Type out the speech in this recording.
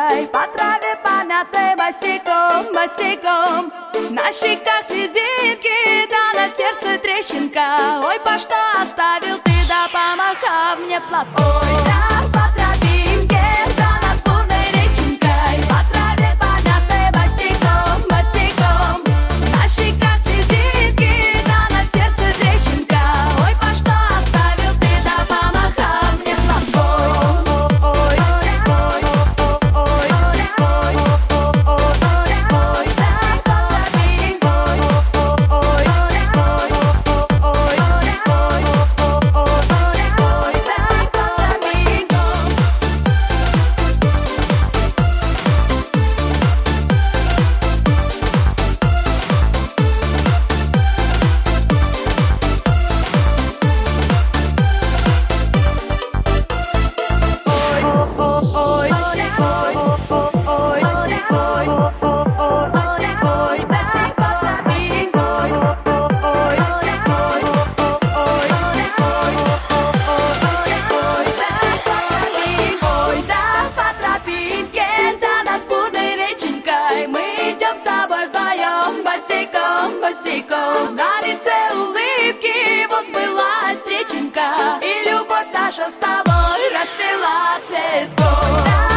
реченькой, по траве помятой босиком, босиком. На щеках слезинки, да на сердце трещинка. Ой, по что оставил ты, да помахав мне платком. Ой, да по тропинке, да над бурной реченькой, по траве помятой босиком, босиком. На щеках слезинки, да на сердце трещинка. Ой, по что оставил ты, да помахав мне платком. Ой, ой, ой, ой, ой, ой, да по тропинке. Ой, ой, ой, ой, да по тропинке. Босиком, на лице улыбки, вот сбылась реченька, и любовь наша с тобой расцвела цветком.